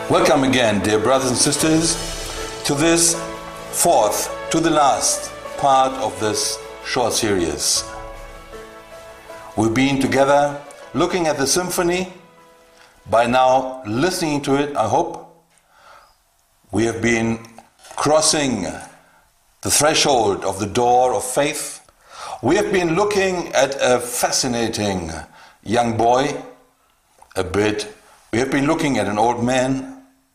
Welcome again, dear brothers and sisters, to this fourth, to the last part of this short series. We've been together looking at the symphony. By now, listening to it, I hope. We have been crossing the threshold of the door of faith. We have been looking at a fascinating young boy, a bit. We have been looking at an old man.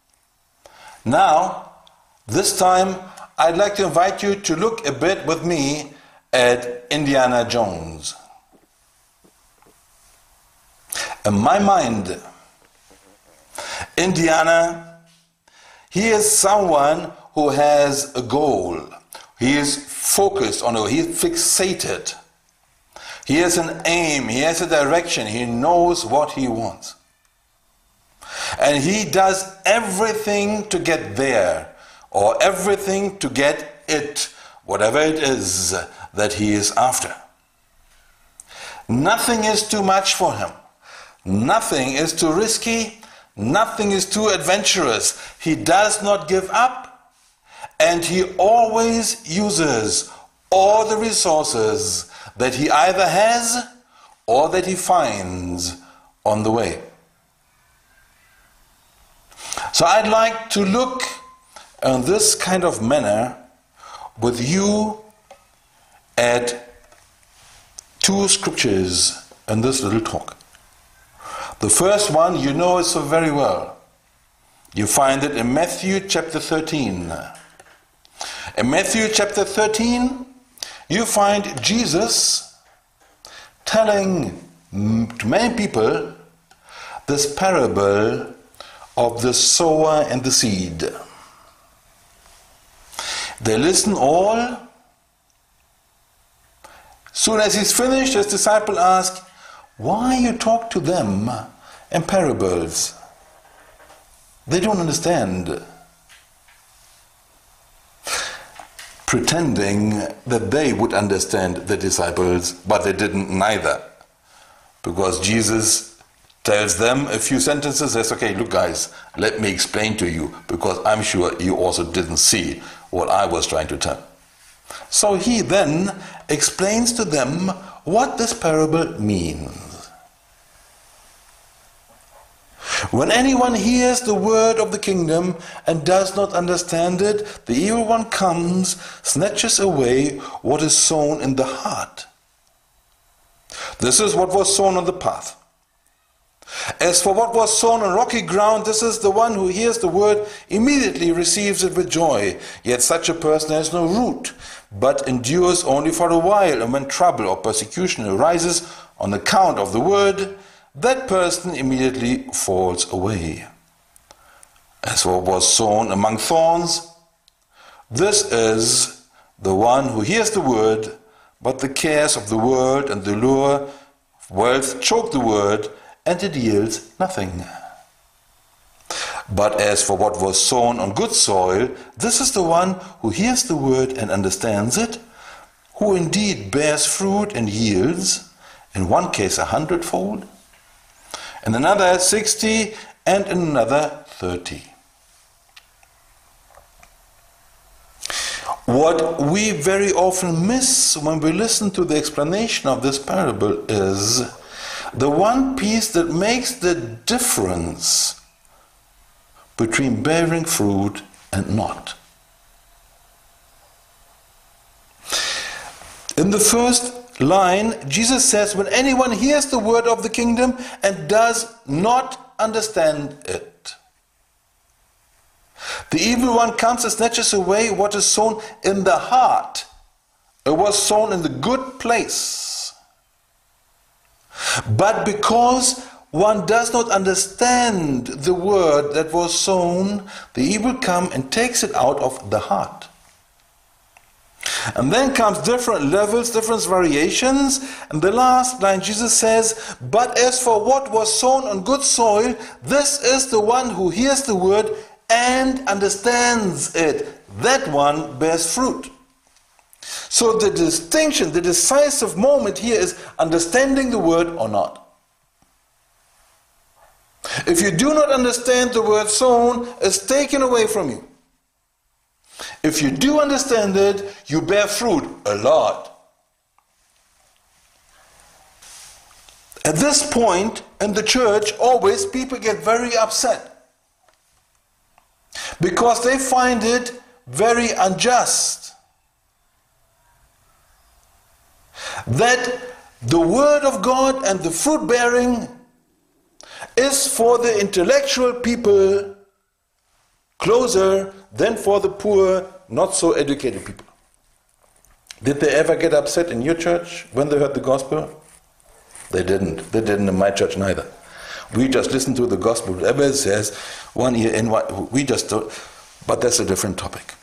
Now, this time, I'd like to invite you to look a bit with me at Indiana Jones. In my mind, Indiana, he is someone who has a goal. He is focused on it. He is fixated. He has an aim. He has a direction. He knows what he wants. And he does everything to get there, or everything to get it, whatever it is that he is after. Nothing is too much for him. Nothing is too risky. Nothing is too adventurous. He does not give up, and he always uses all the resources that he either has or that he finds on the way. So I'd like to look in this kind of manner with you at two scriptures in this little talk. The first one you know it so very well. You find it in Matthew chapter 13. In Matthew chapter 13, you find Jesus telling to many people this parable of the sower and the seed. They listen all. Soon as he's finished, his disciple asks, "Why you talk to them in parables?" They don't understand. Pretending that they would understand the disciples, but they didn't neither. Because Jesus tells them a few sentences, says, "Okay, look guys, let me explain to you, because I'm sure you also didn't see what I was trying to tell." So he then explains to them what this parable means. When anyone hears the word of the kingdom and does not understand it, the evil one comes, snatches away what is sown in the heart. This is what was sown on the path. As for what was sown on rocky ground, this is the one who hears the word, immediately receives it with joy. Yet such a person has no root, but endures only for a while. And when trouble or persecution arises on account of the word, that person immediately falls away. As for what was sown among thorns, this is the one who hears the word, but the cares of the world and the lure of wealth choke the word, and it yields nothing. But as for what was sown on good soil, this is the one who hears the word and understands it, who indeed bears fruit and yields, in one case 100-fold, in another 60, and in another 30. What we very often miss when we listen to the explanation of this parable is the one piece that makes the difference between bearing fruit and not. In the first line, Jesus says, when anyone hears the word of the kingdom and does not understand it, the evil one comes and snatches away what is sown in the heart. It was sown in the good place. But because one does not understand the word that was sown, the evil comes and takes it out of the heart. And then comes different levels, different variations. And the last line, Jesus says, but as for what was sown on good soil, this is the one who hears the word and understands it. That one bears fruit. So the distinction, the decisive moment here is understanding the word or not. If you do not understand, the word sown is taken away from you. If you do understand it, you bear fruit a lot. At this point in the church, always people get very upset because they find it very unjust that the word of God and the fruit bearing is for the intellectual people closer than for the poor, not so educated people. Did they ever get upset in your church when they heard the gospel? They didn't. They didn't in my church neither. We just listen to the gospel. Whatever it says, one ear in, we just don't. But that's a different topic.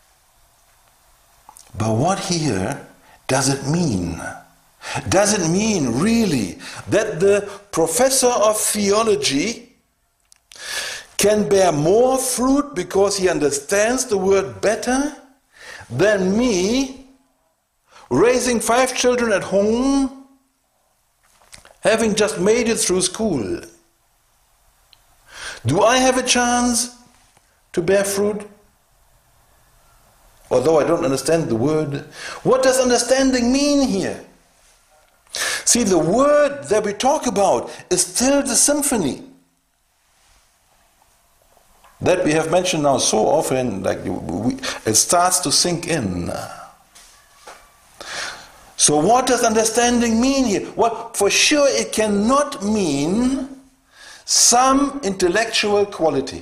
But what here does it mean? Does it mean really that the professor of theology can bear more fruit because he understands the word better than me, raising 5 children at home, having just made it through school? Do I have a chance to bear fruit? Although I don't understand the word. What does understanding mean here? See, the word that we talk about is still the symphony that we have mentioned now so often, like it starts to sink in. So what does understanding mean here? Well, for sure it cannot mean some intellectual quality.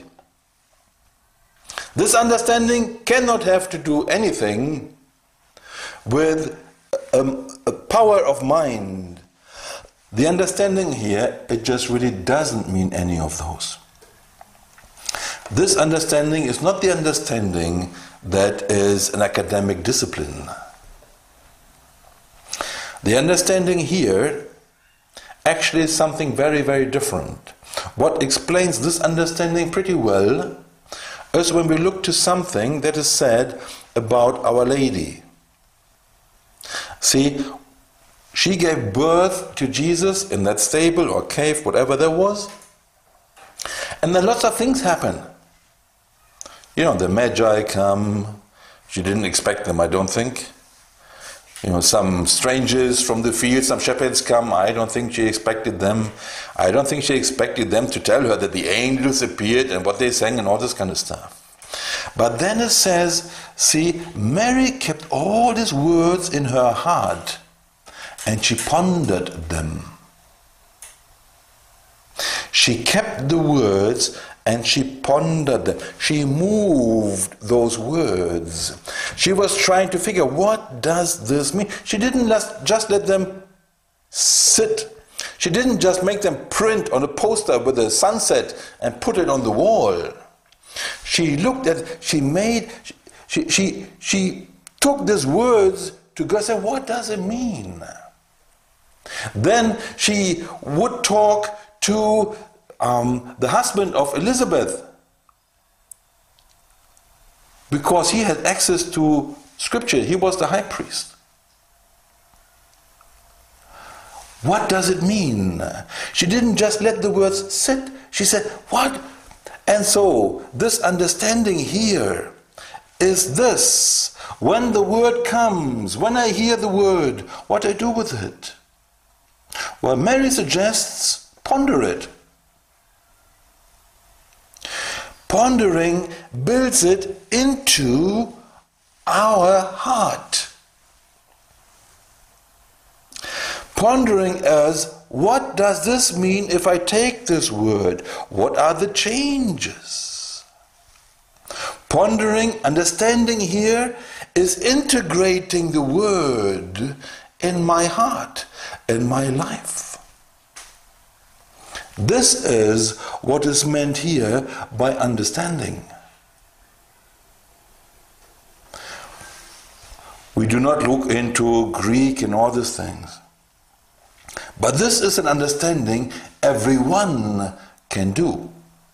This understanding cannot have to do anything with a power of mind. The understanding here, it just really doesn't mean any of those. This understanding is not the understanding that is an academic discipline. The understanding here actually is something very, very different. What explains this understanding pretty well is when we look to something that is said about Our Lady. See, she gave birth to Jesus in that stable or cave, whatever there was. And then lots of things happen. You know, the Magi come. She didn't expect them, I don't think. You know, some strangers from the field, some shepherds come. I don't think she expected them. I don't think she expected them to tell her that the angels appeared and what they sang and all this kind of stuff. But then it says, see, Mary kept all these words in her heart and she pondered them. She kept the words and she pondered them. She moved those words. She was trying to figure, what does this mean? She didn't just let them sit. She didn't just make them print on a poster with a sunset and put it on the wall. She looked at, she took these words to God and said, what does it mean? Then she would talk to the husband of Elizabeth, because he had access to scripture. He was the high priest. What does it mean? She didn't just let the words sit. She said, what? And so this understanding here is this: when the word comes, when I hear the word, what I do with it? Well, Mary suggests ponder it. Pondering builds it into our heart. Pondering as, what does this mean if I take this word? What are the changes? Pondering, understanding here is integrating the word in my heart, in my life. This is what is meant here by understanding. We do not look into Greek and all these things. But this is an understanding everyone can do.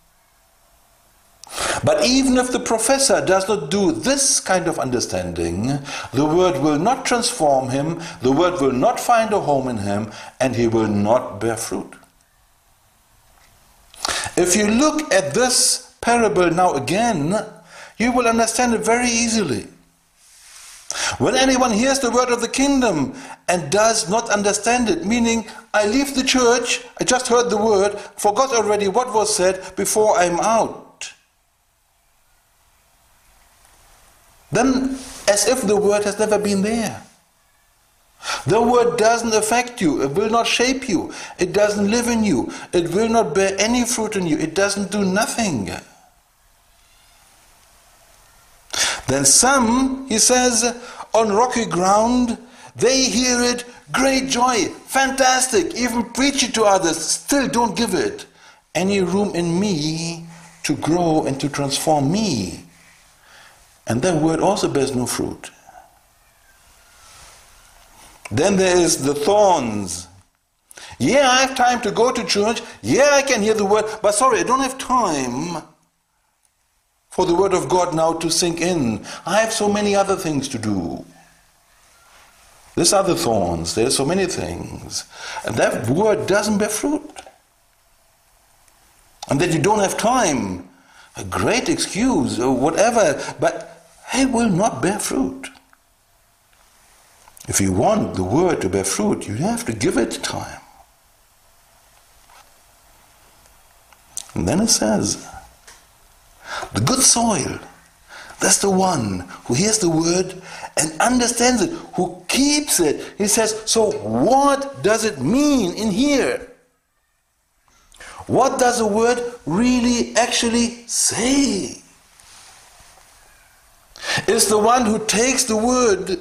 But even if the professor does not do this kind of understanding, the word will not transform him, the word will not find a home in him, and he will not bear fruit. If you look at this parable now again, you will understand it very easily. When anyone hears the word of the kingdom and does not understand it, meaning I leave the church, I just heard the word, forgot already what was said before I'm out. Then, as if the word has never been there. The word doesn't affect you, it will not shape you, it doesn't live in you, it will not bear any fruit in you, it doesn't do nothing. Then some, he says, on rocky ground, they hear it, great joy, fantastic, even preach it to others, still don't give it any room in me to grow and to transform me. And that word also bears no fruit. Then there is the thorns. Yeah, I have time to go to church. Yeah, I can hear the word, but sorry, I don't have time for the word of God now to sink in. I have so many other things to do. These are the thorns. There are so many things. And that word doesn't bear fruit. And that you don't have time, a great excuse or whatever, but it will not bear fruit. If you want the word to bear fruit, you have to give it time. And then it says, the good soil, that's the one who hears the word and understands it, who keeps it. He says, so what does it mean in here? What does the word really actually say? It's the one who takes the word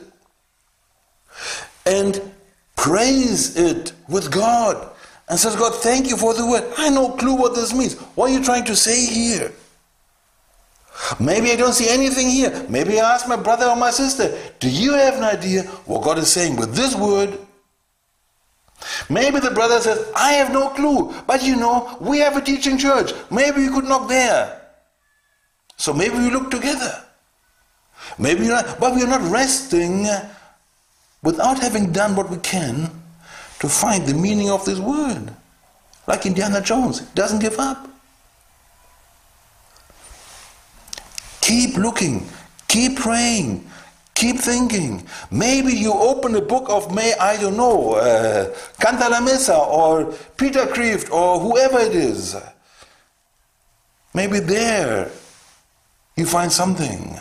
and praise it with God and says, God, thank you for the word. I have no clue what this means. What are you trying to say here? Maybe I don't see anything here. Maybe I ask my brother or my sister, do you have an idea what God is saying with this word? Maybe the brother says, I have no clue, but you know, we have a teaching church. Maybe we could knock there. So maybe we look together. Maybe we're not, but we're not resting without having done what we can to find the meaning of this word. Like Indiana Jones, he doesn't give up. Keep looking, keep praying, keep thinking. Maybe you open a book of Cantalamessa or Peter Kreeft or whoever it is. Maybe there you find something.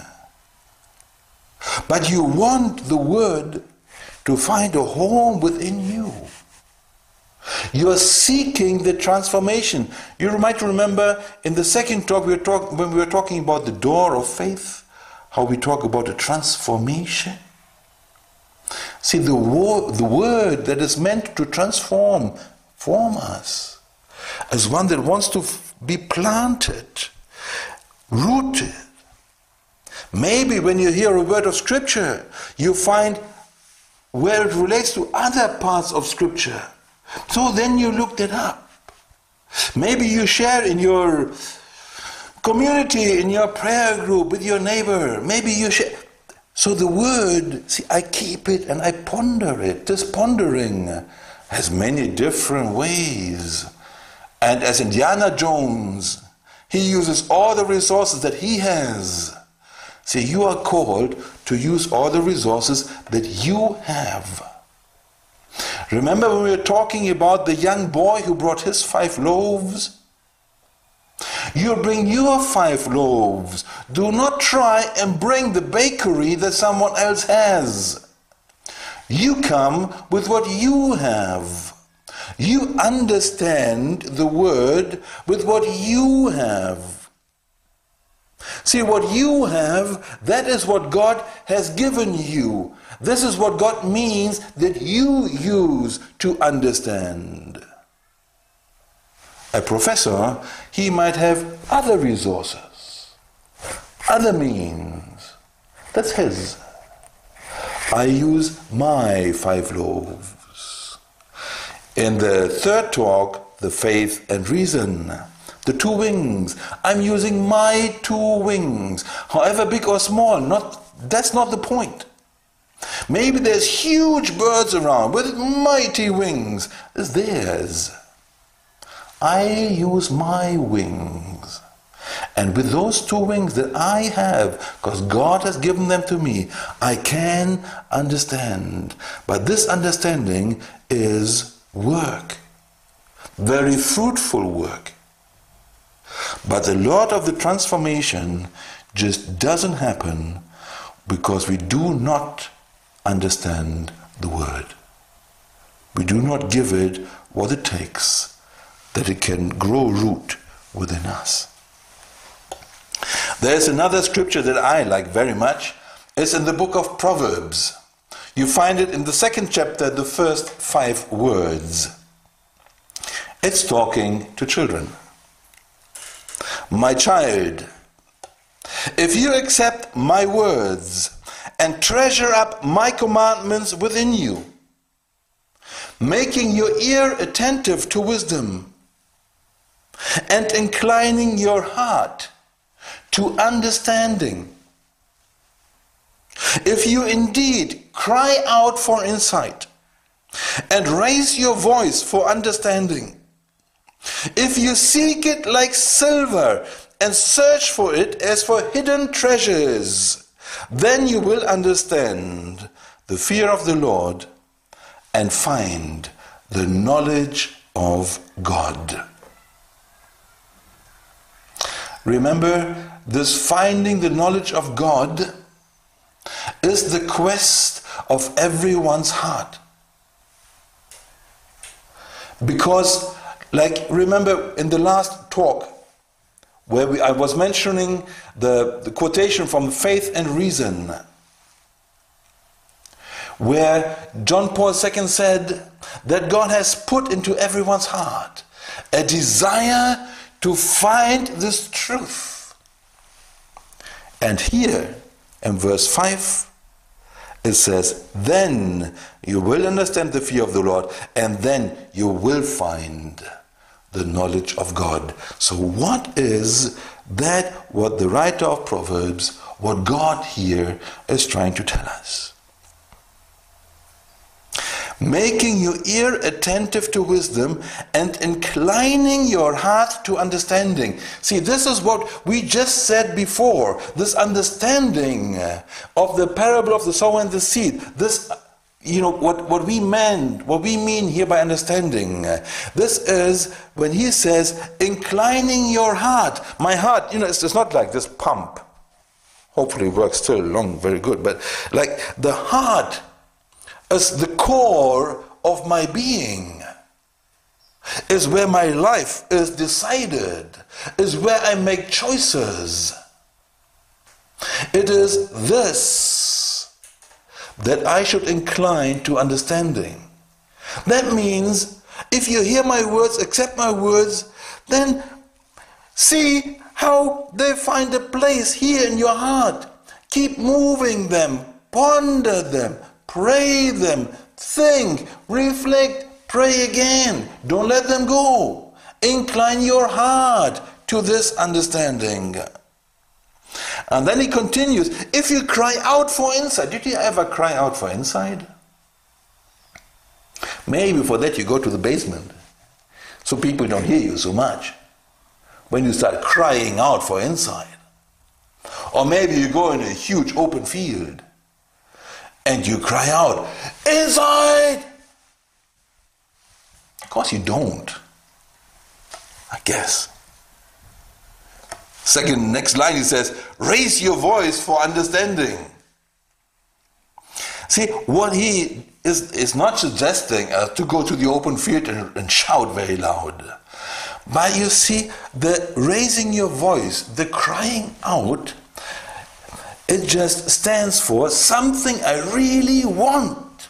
But you want the word to find a home within you. You are seeking the transformation. You might remember in the second talk when we were talking about the door of faith, how we talk about a transformation. See, the word that is meant to transform us as one that wants to be planted, rooted. Maybe when you hear a word of Scripture, you find where it relates to other parts of Scripture. So then you looked it up. Maybe you share in your community, in your prayer group, with your neighbor. Maybe you share. So the word, see, I keep it and I ponder it. This pondering has many different ways. And as Indiana Jones, he uses all the resources that he has. See, you are called to use all the resources that you have. Remember when we were talking about the young boy who brought his 5 loaves? You bring your 5 loaves. Do not try and bring the bakery that someone else has. You come with what you have. You understand the word with what you have. See, what you have, that is what God has given you. This is what God means that you use to understand. A professor, he might have other resources, other means. That's his. I use my 5 loaves. In the third talk, the faith and reason, the 2 wings. I'm using my 2 wings, however big or small. That's not the point. Maybe there's huge birds around with mighty wings. It's theirs. I use my wings. And with those two wings that I have, because God has given them to me, I can understand. But this understanding is work. Very fruitful work. But a lot of the transformation just doesn't happen because we do not understand the word. We do not give it what it takes that it can grow root within us. There's another scripture that I like very much. It's in the book of Proverbs. You find it in the 2nd chapter, the first 5 words. It's talking to children. My child, if you accept my words and treasure up my commandments within you, making your ear attentive to wisdom and inclining your heart to understanding, if you indeed cry out for insight and raise your voice for understanding, if you seek it like silver and search for it as for hidden treasures, then you will understand the fear of the Lord and find the knowledge of God. Remember, this finding the knowledge of God is the quest of everyone's heart. Because, like, remember in the last talk, where I was mentioning the quotation from Faith and Reason, where John Paul II said that God has put into everyone's heart a desire to find this truth. And here, in verse 5, it says, then you will understand the fear of the Lord, and then you will find the knowledge of God. So what is that, what the writer of Proverbs, what God here is trying to tell us? Making your ear attentive to wisdom and inclining your heart to understanding. See, this is what we just said before. This understanding of the parable of the sower and the seed. This, what we mean here by understanding. This is when he says, inclining your heart. My heart, it's not like this pump. Hopefully it works still long, very good. But like the heart is the core of my being, is where my life is decided, is where I make choices. It is this that I should incline to understanding. That means if you hear my words, accept my words, then see how they find a place here in your heart. Keep moving them, ponder them, pray them, think, reflect, pray again. Don't let them go. Incline your heart to this understanding. And then he continues, if you cry out for insight. Did you ever cry out for insight? Maybe for that you go to the basement, so people don't hear you so much when you start crying out for insight. Or maybe you go in a huge open field and you cry out, insight! Of course you don't, I guess. Next line he says, raise your voice for understanding. See, what he is not suggesting to go to the open field and shout very loud. But you see, the raising your voice, the crying out, it just stands for something I really want.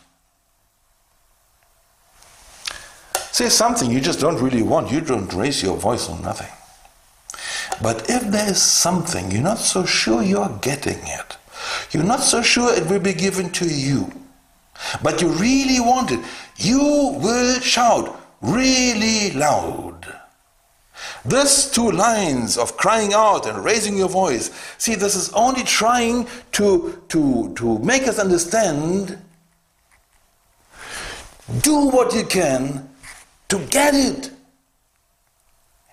Say something you just don't really want, you don't raise your voice on nothing. But if there is something you're not so sure you're getting it, you're not so sure it will be given to you, but you really want it, you will shout really loud. These two lines of crying out and raising your voice, see, this is only trying to make us understand, do what you can to get it.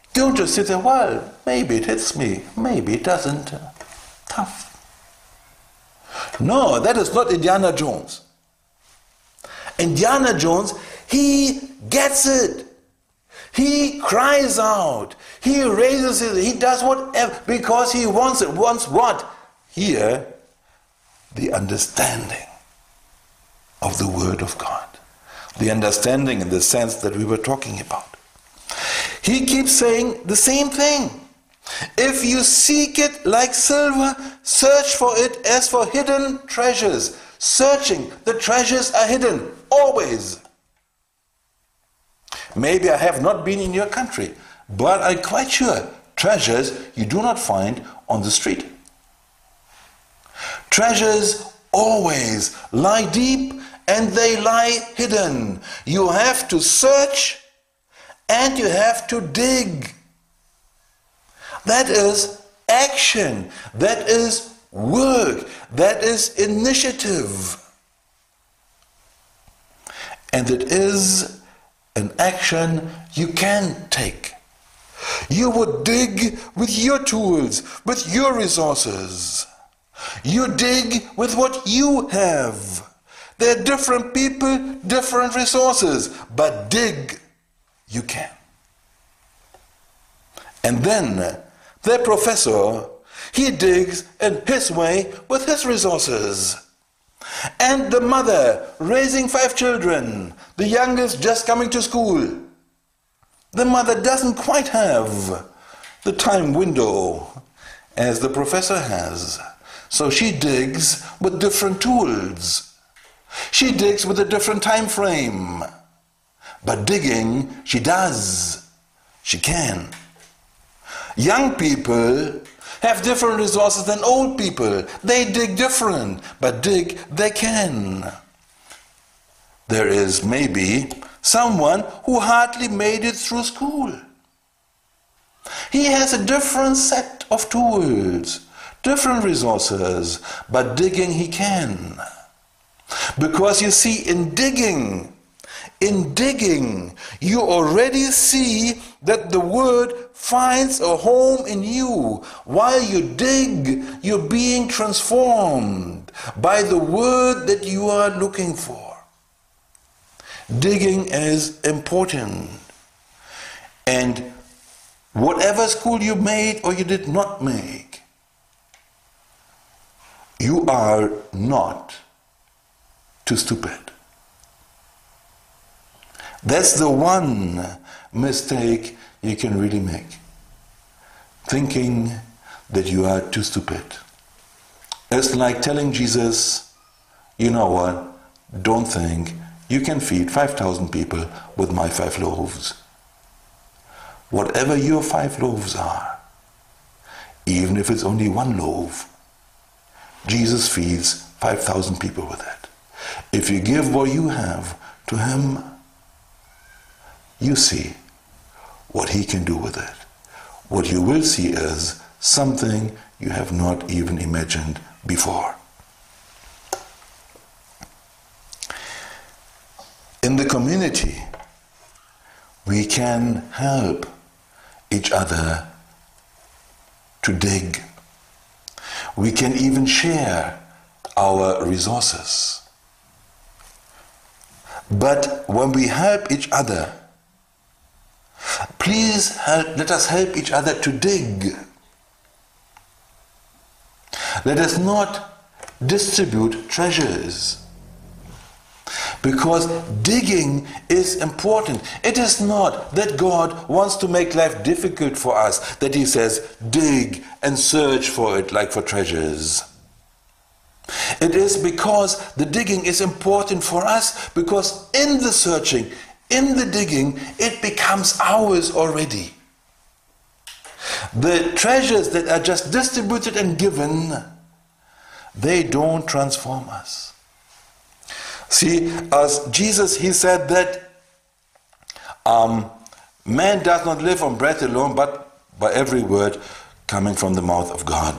Don't just sit there, well, maybe it hits me, maybe it doesn't. Tough. No, that is not Indiana Jones. Indiana Jones, he gets it. He cries out. He raises it. He does whatever because he wants it. Wants what? Here, the understanding of the Word of God. The understanding in the sense that we were talking about. He keeps saying the same thing. If you seek it like silver, search for it as for hidden treasures. Searching, the treasures are hidden, always. Maybe I have not been in your country, but I'm quite sure treasures you do not find on the street. Treasures always lie deep and they lie hidden. You have to search and you have to dig. That is action. That is work. That is initiative. And it is an action you can take. You would dig with your tools, with your resources. You dig with what you have. There are different people, different resources, but dig you can. And then the professor, he digs in his way with his resources. And the mother raising 5 children, the youngest just coming to school. The mother doesn't quite have the time window as the professor has. So she digs with different tools. She digs with a different time frame. But digging, she does. She can. Young people have different resources than old people. They dig different, but dig they can. There is maybe someone who hardly made it through school. He has a different set of tools, different resources, but digging he can. Because you see, in digging, you already see that the Word finds a home in you. While you dig, you're being transformed by the Word that you are looking for. Digging is important. And whatever school you made or you did not make, you are not too stupid. That's the one mistake you can really make. Thinking that you are too stupid. It's like telling Jesus, you know what, don't think you can feed 5,000 people with my 5 loaves. Whatever your 5 loaves are, even if it's only 1 loaf, Jesus feeds 5,000 people with it. If you give what you have to him, you see what he can do with it. What you will see is something you have not even imagined before. In the community, we can help each other to dig. We can even share our resources. But when we help each other, please let us help each other to dig. Let us not distribute treasures. Because digging is important. It is not that God wants to make life difficult for us, that he says, dig and search for it like for treasures. It is because the digging is important for us, because in the searching, in the digging, it becomes ours already. The treasures that are just distributed and given, they don't transform us. See, as Jesus, he said that man does not live on bread alone, but by every word coming from the mouth of God.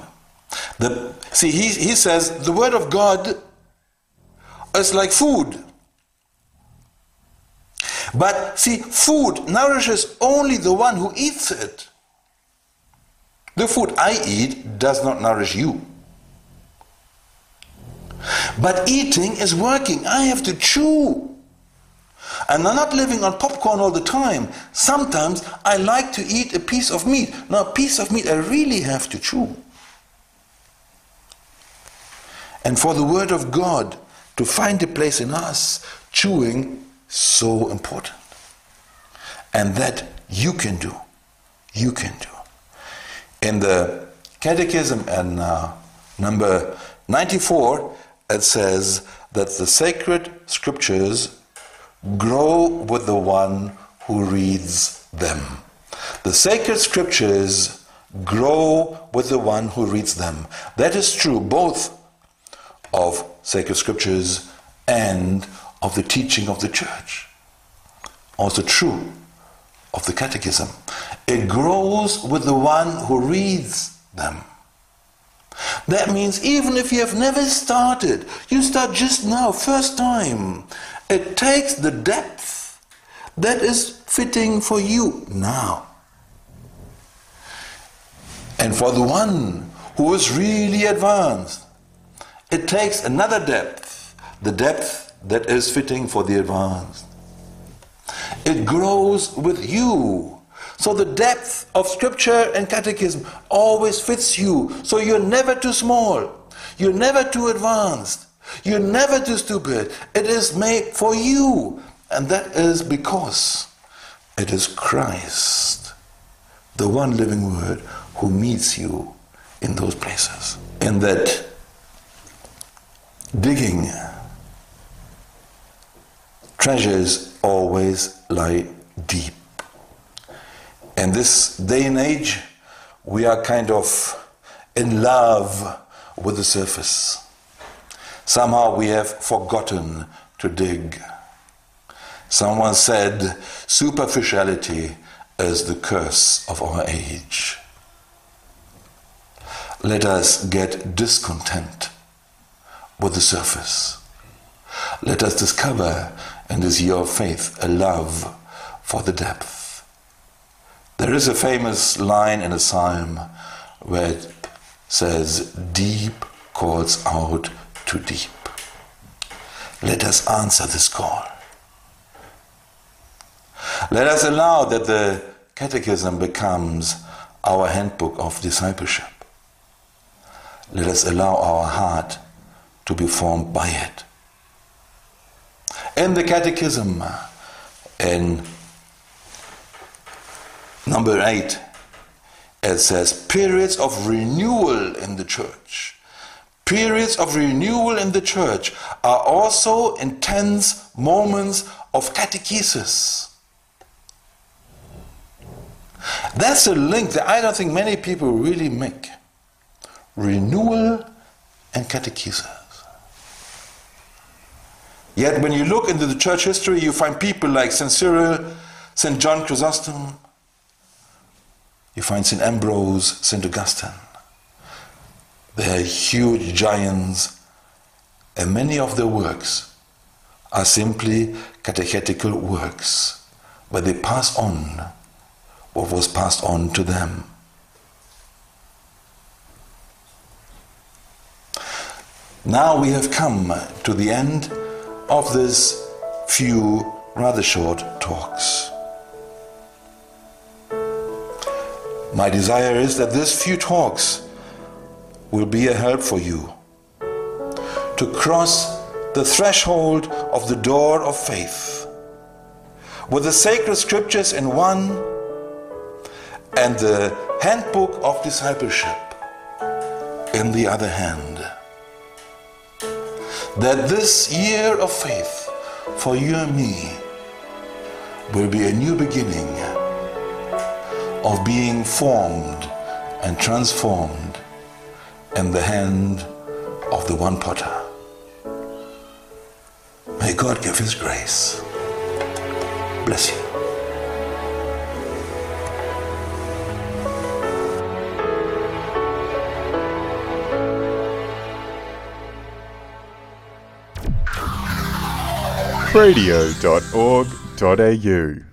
He says the word of God is like food. But see, food nourishes only the one who eats it. The food I eat does not nourish you. But eating is working. I have to chew. And I'm not living on popcorn all the time. Sometimes I like to eat a piece of meat. Now, a piece of meat I really have to chew. And for the Word of God to find a place in us, chewing is so important. And that you can do. You can do. In the Catechism and number 94, it says that the sacred scriptures grow with the one who reads them. The sacred scriptures grow with the one who reads them. That is true both of sacred scriptures and of the teaching of the church. Also true of the catechism. It grows with the one who reads them. That means even if you have never started, you start just now, first time, it takes the depth that is fitting for you now. And for the one who is really advanced, it takes another depth, the depth that is fitting for the advanced. It grows with you. So the depth of scripture and catechism always fits you. So you're never too small. You're never too advanced. You're never too stupid. It is made for you. And that is because it is Christ, the one living Word, who meets you in those places. In that digging, treasures always lie deep. In this day and age, we are kind of in love with the surface. Somehow we have forgotten to dig. Someone said, superficiality is the curse of our age. Let us get discontent with the surface. Let us discover in this year of faith a love for the depth. There is a famous line in a psalm where it says, deep calls out to deep. Let us answer this call. Let us allow that the catechism becomes our handbook of discipleship. Let us allow our heart to be formed by it. In the catechism, in number 8, it says periods of renewal in the church. Periods of renewal in the church are also intense moments of catechesis. That's a link that I don't think many people really make. Renewal and catechesis. Yet when you look into the church history, you find people like St. Cyril, St. John Chrysostom, you find St. Ambrose, St. Augustine. They are huge giants, and many of their works are simply catechetical works, where they pass on what was passed on to them. Now we have come to the end of this few rather short talks. My desire is that these few talks will be a help for you to cross the threshold of the door of faith with the sacred scriptures in one and the handbook of discipleship in the other hand. That this year of faith for you and me will be a new beginning of being formed and transformed in the hand of the one potter. May God give His grace. Bless you. Radio.org.au www.ecom.au.